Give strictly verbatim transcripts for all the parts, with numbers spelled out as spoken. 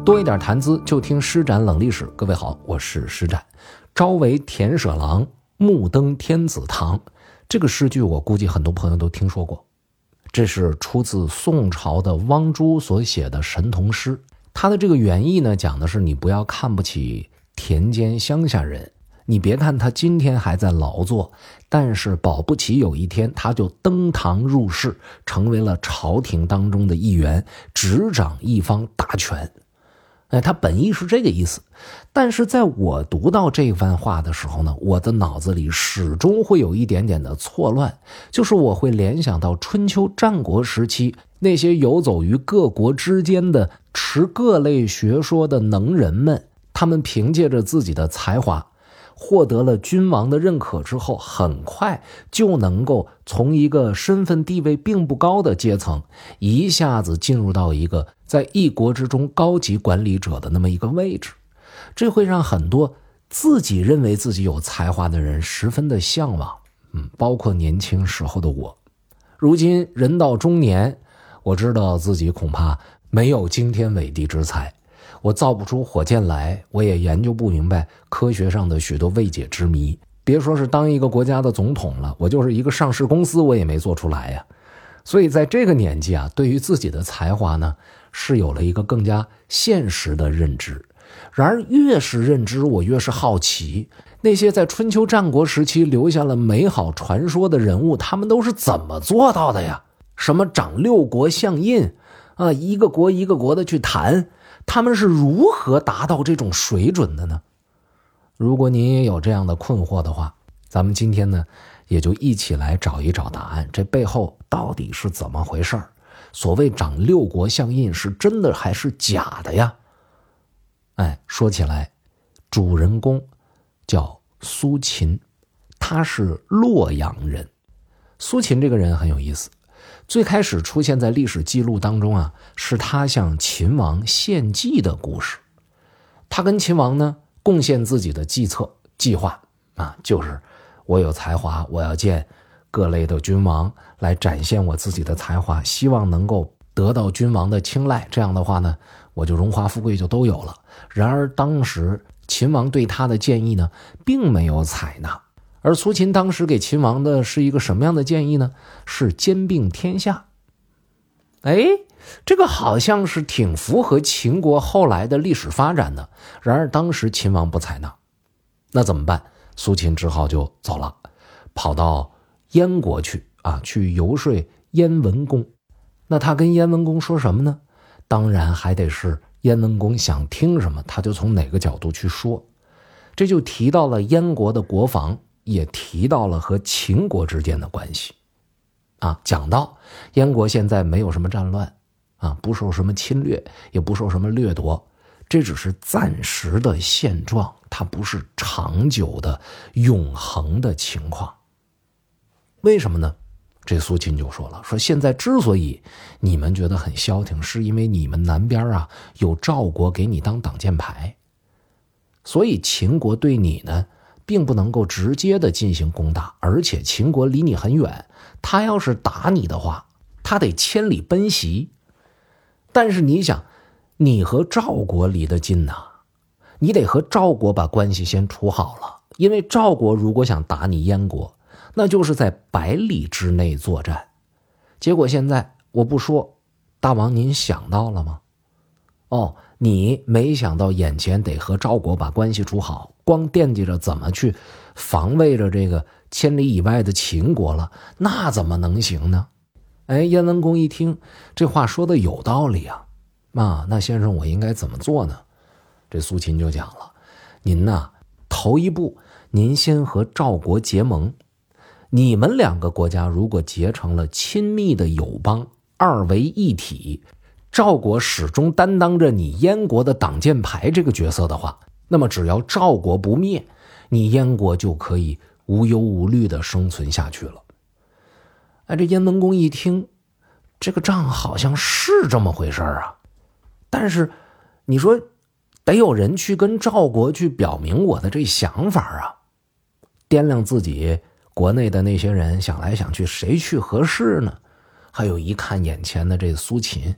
多一点谈资，就听施展冷历史。各位好，我是施展。朝为田舍郎，暮登天子堂。这个诗句我估计很多朋友都听说过，这是出自宋朝的汪朱所写的神童诗。他的这个原意呢，讲的是你不要看不起田间乡下人，你别看他今天还在劳作，但是保不齐有一天他就登堂入室，成为了朝廷当中的一员，执掌一方大权。哎，他本意是这个意思，但是在我读到这番话的时候呢，我的脑子里始终会有一点点的错乱，就是我会联想到春秋战国时期那些游走于各国之间的持各类学说的能人们，他们凭借着自己的才华获得了君王的认可之后，很快就能够从一个身份地位并不高的阶层，一下子进入到一个在一国之中高级管理者的那么一个位置。这会让很多自己认为自己有才华的人十分的向往，嗯，包括年轻时候的我。如今人到中年，我知道自己恐怕没有惊天伟地之才，我造不出火箭来，我也研究不明白科学上的许多未解之谜。别说是当一个国家的总统了，我就是一个上市公司我也没做出来呀。所以在这个年纪啊，对于自己的才华呢，是有了一个更加现实的认知。然而越是认知，我越是好奇，那些在春秋战国时期留下了美好传说的人物，他们都是怎么做到的呀？什么掌六国相印啊，一个国一个国的去谈，他们是如何达到这种水准的呢？如果您也有这样的困惑的话，咱们今天呢也就一起来找一找答案，这背后到底是怎么回事？所谓掌六国相印是真的还是假的呀？哎，说起来，主人公叫苏秦，他是洛阳人。苏秦这个人很有意思，最开始出现在历史记录当中啊，是他向秦王献计的故事。他跟秦王呢贡献自己的计策计划啊，就是我有才华，我要见各类的君王来展现我自己的才华，希望能够得到君王的青睐，这样的话呢，我就荣华富贵就都有了。然而当时秦王对他的建议呢，并没有采纳。而苏秦当时给秦王的是一个什么样的建议呢？是兼并天下。哎，这个好像是挺符合秦国后来的历史发展的。然而当时秦王不采纳，那怎么办？苏秦只好就走了，跑到燕国去啊，去游说燕文公。那他跟燕文公说什么呢？当然还得是燕文公想听什么，他就从哪个角度去说。这就提到了燕国的国防，也提到了和秦国之间的关系啊，讲到燕国现在没有什么战乱啊，不受什么侵略，也不受什么掠夺，这只是暂时的现状，它不是长久的永恒的情况。为什么呢？这苏秦就说了，说现在之所以你们觉得很消停，是因为你们南边啊有赵国给你当挡箭牌，所以秦国对你呢并不能够直接的进行攻打，而且秦国离你很远，他要是打你的话，他得千里奔袭。但是你想，你和赵国离得近呐，你得和赵国把关系先处好了，因为赵国如果想打你燕国，那就是在百里之内作战。结果现在我不说，大王您想到了吗？哦，你没想到眼前得和赵国把关系处好，光惦记着怎么去防卫着这个千里以外的秦国了，那怎么能行呢？哎，燕文公一听这话说的有道理啊，啊，那先生我应该怎么做呢？这苏秦就讲了，您呐，头一步您先和赵国结盟，你们两个国家如果结成了亲密的友邦，二为一体，赵国始终担当着你燕国的挡箭牌这个角色的话，那么只要赵国不灭，你燕国就可以无忧无虑地生存下去了。哎，这燕文公一听，这个账好像是这么回事啊，但是你说得有人去跟赵国去表明我的这想法啊，掂量自己国内的那些人，想来想去谁去合适呢？还有一看眼前的这苏秦，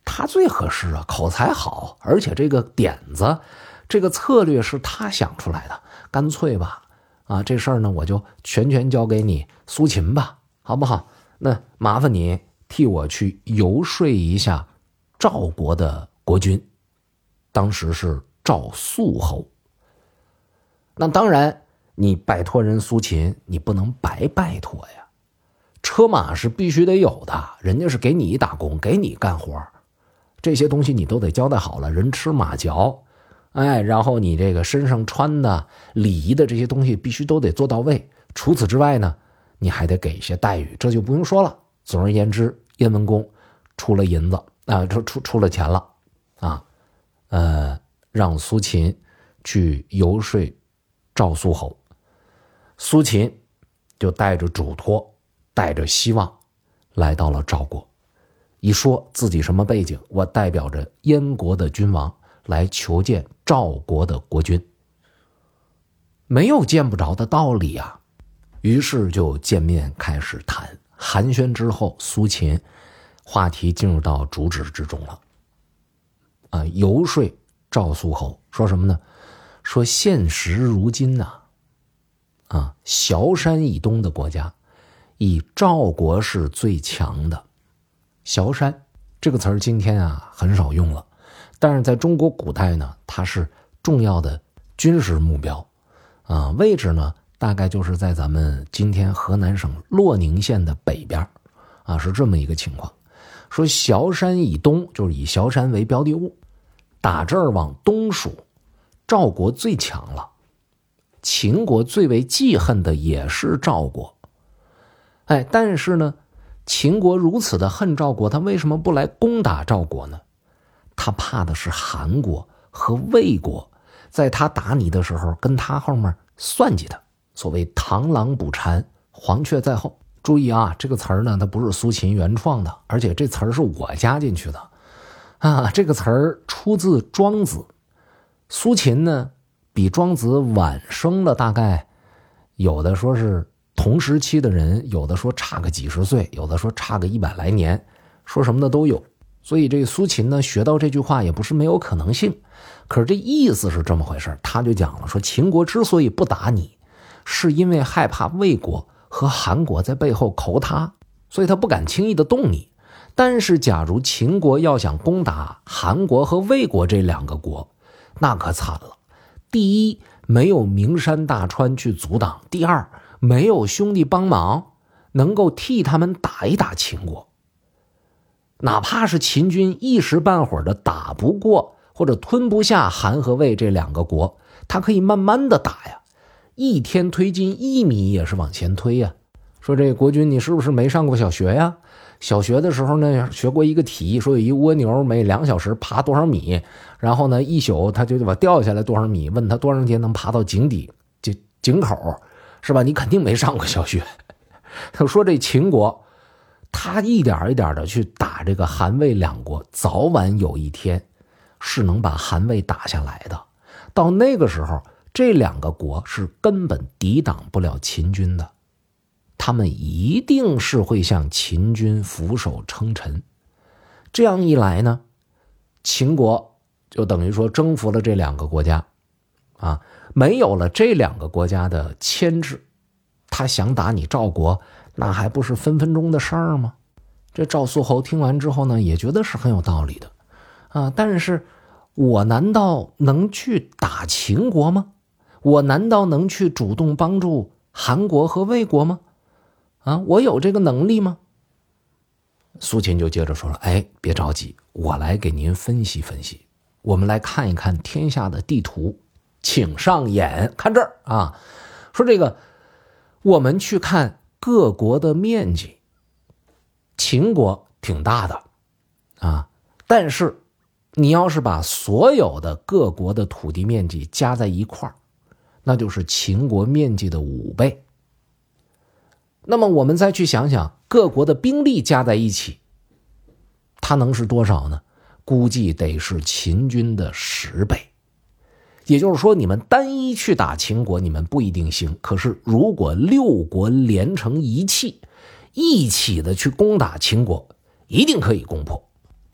他最合适啊，口才好，而且这个点子这个策略是他想出来的，干脆吧啊，这事儿呢我就全权交给你苏秦吧，好不好？那麻烦你替我去游说一下赵国的国君，当时是赵肃侯。那当然你拜托人苏秦，你不能白拜托呀，车马是必须得有的，人家是给你打工，给你干活，这些东西你都得交代好了，人吃马嚼，哎，然后你这个身上穿的礼仪的这些东西必须都得做到位。除此之外呢，你还得给一些待遇，这就不用说了。总而言之，燕文公出了银子啊，出出出了钱了啊，呃，让苏秦去游说赵肃侯。苏秦就带着嘱托，带着希望来到了赵国。一说自己什么背景，我代表着燕国的君王来求见赵国的国君，没有见不着的道理啊。于是就见面开始谈，寒暄之后，苏秦话题进入到主旨之中了。啊，游说赵肃侯说什么呢？说现实如今呐、啊，啊，崤山以东的国家，以赵国是最强的。崤山这个词儿今天啊很少用了，但是在中国古代呢，它是重要的军事目标啊，位置呢大概就是在咱们今天河南省洛宁县的北边啊，是这么一个情况。说崤山以东，就是以崤山为标的物，打这儿往东数，赵国最强了，秦国最为记恨的也是赵国。哎，但是呢，秦国如此的恨赵国，他为什么不来攻打赵国呢？他怕的是韩国和魏国在他打你的时候跟他后面算计他。所谓螳螂捕蝉，黄雀在后。注意啊，这个词儿呢，它不是苏秦原创的，而且这词儿是我加进去的啊。这个词儿出自庄子。苏秦呢比庄子晚生了大概，有的说是同时期的人，有的说差个几十岁，有的说差个一百来年，说什么的都有。所以这个苏秦呢学到这句话也不是没有可能性，可是这意思是这么回事。他就讲了，说秦国之所以不打你，是因为害怕魏国和韩国在背后口他，所以他不敢轻易的动你。但是假如秦国要想攻打韩国和魏国这两个国，那可惨了。第一，没有名山大川去阻挡；第二，没有兄弟帮忙能够替他们打一打秦国。哪怕是秦军一时半会儿的打不过或者吞不下韩和魏这两个国，他可以慢慢的打呀，一天推进一米也是往前推呀。说这国君你是不是没上过小学呀？小学的时候呢学过一个题，说有一蜗牛每两小时爬多少米，然后呢一宿他就把掉下来多少米，问他多长时间能爬到井底井井口，是吧？你肯定没上过小学。他说这秦国他一点一点的去打这个韩魏两国，早晚有一天是能把韩魏打下来的。到那个时候这两个国是根本抵挡不了秦军的，他们一定是会向秦军俯首称臣。这样一来呢，秦国就等于说征服了这两个国家啊，没有了这两个国家的牵制，他想打你赵国那还不是分分钟的事儿吗？这赵肃侯听完之后呢也觉得是很有道理的啊，但是我难道能去打秦国吗？我难道能去主动帮助韩国和魏国吗？啊，我有这个能力吗？苏秦就接着说了，哎，别着急，我来给您分析分析。我们来看一看天下的地图，请上眼，看这儿啊。说这个，我们去看各国的面积，秦国挺大的啊，但是你要是把所有的各国的土地面积加在一块儿，那就是秦国面积的五倍。那么我们再去想想各国的兵力加在一起，它能是多少呢？估计得是秦军的十倍。也就是说你们单一去打秦国你们不一定行，可是如果六国连成一气，一起的去攻打秦国，一定可以攻破。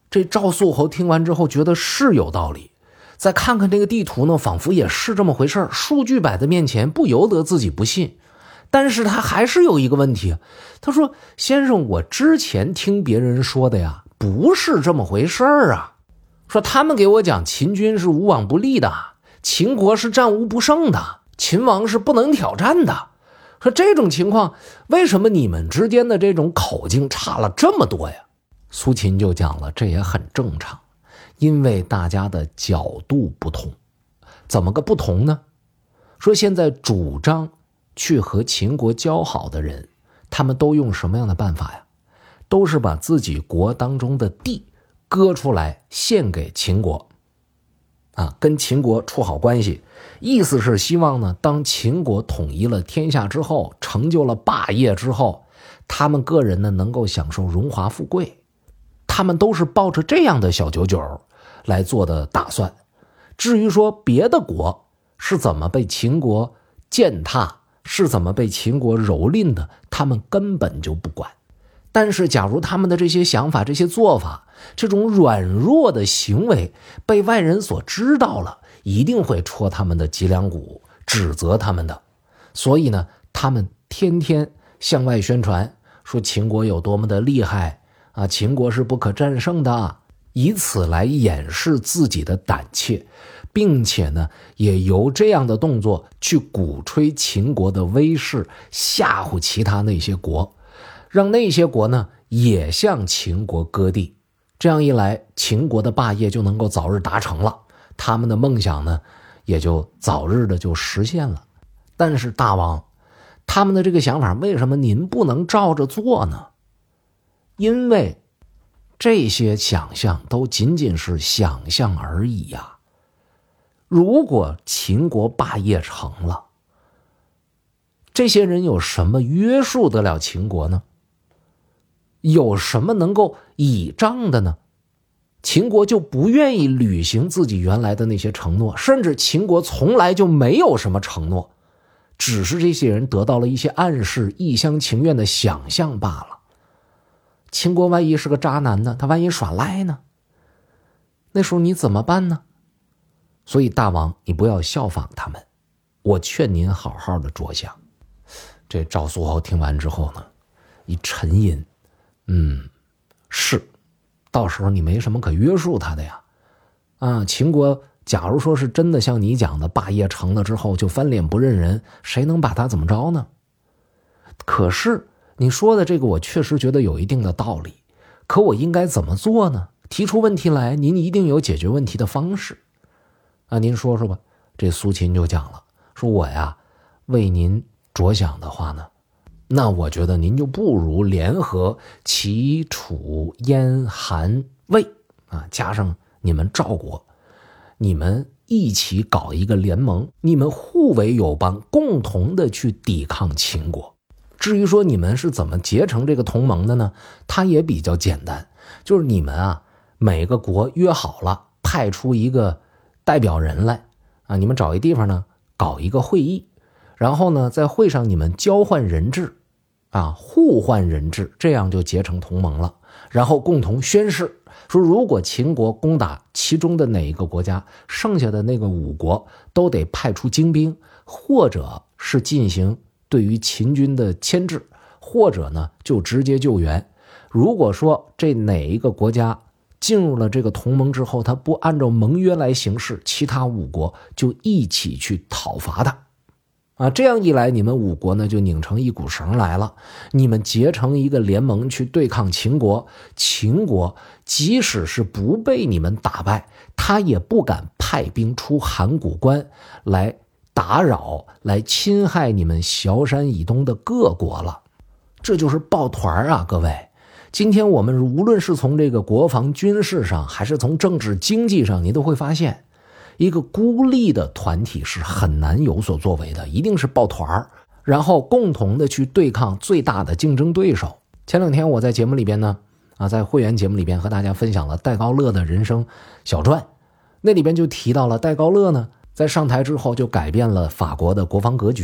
这赵肃侯听完之后觉得是有道理，再看看这个地图呢，仿佛也是这么回事儿，数据摆在面前，不由得自己不信。但是他还是有一个问题，他说：先生，我之前听别人说的呀，不是这么回事儿啊。说他们给我讲秦军是无往不利的，秦国是战无不胜的，秦王是不能挑战的。说这种情况，为什么你们之间的这种口径差了这么多呀？苏秦就讲了，这也很正常，因为大家的角度不同。怎么个不同呢？说现在主张去和秦国交好的人，他们都用什么样的办法呀？都是把自己国当中的地割出来献给秦国啊，跟秦国处好关系，意思是希望呢，当秦国统一了天下之后，成就了霸业之后，他们个人呢能够享受荣华富贵。他们都是抱着这样的小九九来做的打算。至于说别的国是怎么被秦国践踏，是怎么被秦国蹂躏的，他们根本就不管。但是假如他们的这些想法，这些做法，这种软弱的行为被外人所知道了，一定会戳他们的脊梁骨，指责他们的。所以呢，他们天天向外宣传说秦国有多么的厉害啊，秦国是不可战胜的，以此来掩饰自己的胆怯，并且呢，也由这样的动作去鼓吹秦国的威势，吓唬其他那些国，让那些国呢也向秦国割地。这样一来，秦国的霸业就能够早日达成了，他们的梦想呢也就早日的就实现了。但是大王，他们的这个想法为什么您不能照着做呢？因为这些想象都仅仅是想象而已呀。如果秦国霸业成了，这些人有什么约束得了秦国呢？有什么能够倚仗的呢？秦国就不愿意履行自己原来的那些承诺，甚至秦国从来就没有什么承诺，只是这些人得到了一些暗示，一厢情愿的想象罢了。秦国万一是个渣男呢？他万一耍赖呢？那时候你怎么办呢？所以大王，你不要效仿他们，我劝您好好的着想。这赵肃侯听完之后呢，一沉吟，嗯，是，到时候你没什么可约束他的呀。啊，秦国假如说是真的像你讲的霸业成了之后就翻脸不认人，谁能把他怎么着呢？可是你说的这个我确实觉得有一定的道理，可我应该怎么做呢？提出问题来，您一定有解决问题的方式啊，您说说吧。这苏秦就讲了，说我呀为您着想的话呢，那我觉得您就不如联合齐、楚、燕、韩、魏啊，加上你们赵国，你们一起搞一个联盟，你们互为友邦，共同的去抵抗秦国。至于说你们是怎么结成这个同盟的呢？它也比较简单，就是你们啊，每个国约好了，派出一个代表人来啊，你们找一地方呢，搞一个会议，然后呢，在会上你们交换人质啊，互换人质，这样就结成同盟了。然后共同宣誓说，如果秦国攻打其中的哪一个国家，剩下的那个五国都得派出精兵，或者是进行对于秦军的牵制，或者呢就直接救援。如果说这哪一个国家进入了这个同盟之后，他不按照盟约来行事，其他五国就一起去讨伐他啊，这样一来，你们五国呢就拧成一股绳来了，你们结成一个联盟去对抗秦国。秦国即使是不被你们打败，他也不敢派兵出函谷关来打扰，来侵害你们崤山以东的各国了。这就是抱团啊，各位。今天我们无论是从这个国防军事上，还是从政治经济上，你都会发现一个孤立的团体是很难有所作为的，一定是抱团，然后共同的去对抗最大的竞争对手。前两天我在节目里边呢，啊，在会员节目里边和大家分享了戴高乐的人生小传，那里边就提到了戴高乐呢，在上台之后就改变了法国的国防格局，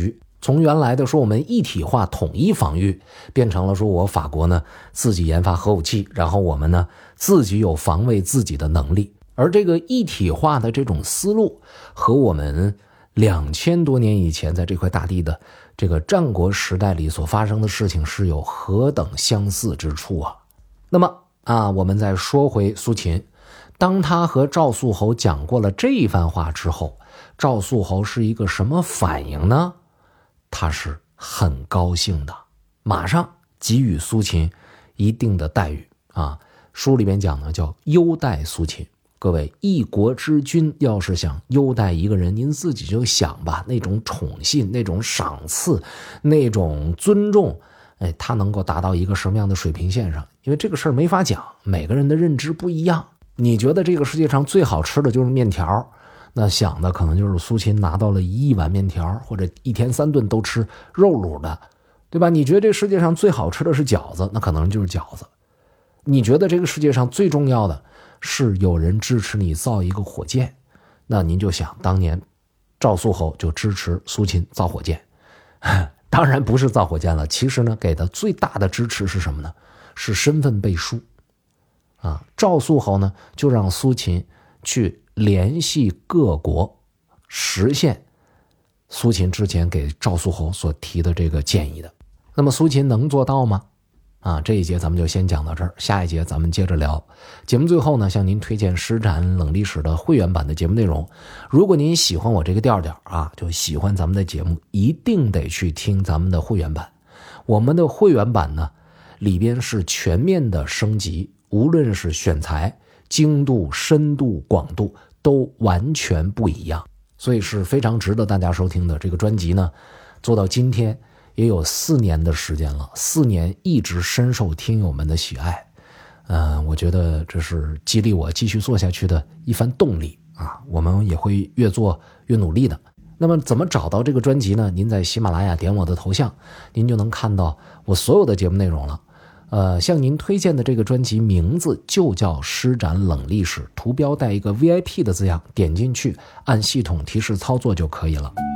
从原来的说我们一体化统一防御，变成了说我法国呢自己研发核武器，然后我们呢自己有防卫自己的能力。而这个一体化的这种思路和我们两千多年以前在这块大地的这个战国时代里所发生的事情是有何等相似之处啊。那么啊，我们再说回苏秦，当他和赵肃侯讲过了这一番话之后，赵肃侯是一个什么反应呢？他是很高兴的，马上给予苏秦一定的待遇啊。书里面讲呢叫优待苏秦。各位，一国之君要是想优待一个人，您自己就想吧，那种宠信，那种赏赐，那种尊重，哎，他能够达到一个什么样的水平线上？因为这个事儿没法讲，每个人的认知不一样。你觉得这个世界上最好吃的就是面条，那想的可能就是苏秦拿到了一亿碗面条，或者一天三顿都吃肉卤的，对吧？你觉得这世界上最好吃的是饺子，那可能就是饺子。你觉得这个世界上最重要的是有人支持你造一个火箭，那您就想当年赵肃侯就支持苏秦造火箭，当然不是造火箭了，其实呢给的最大的支持是什么呢？是身份背书啊。赵肃侯呢就让苏秦去联系各国，实现苏秦之前给赵肃侯所提的这个建议的。那么苏秦能做到吗？啊，这一节咱们就先讲到这儿，下一节咱们接着聊。节目最后呢，向您推荐施展冷历史的会员版的节目内容。如果您喜欢我这个调调啊，就喜欢咱们的节目，一定得去听咱们的会员版。我们的会员版呢，里边是全面的升级，无论是选材、精度、深度、广度都完全不一样，所以是非常值得大家收听的。这个专辑呢，做到今天也有四年的时间了，四年一直深受听友们的喜爱，嗯、呃，我觉得这是激励我继续做下去的一番动力啊！我们也会越做越努力的。那么怎么找到这个专辑呢？您在喜马拉雅点我的头像，您就能看到我所有的节目内容了。呃，向您推荐的这个专辑名字就叫《施展冷历史》，图标带一个 V I P 的字样，点进去按系统提示操作就可以了。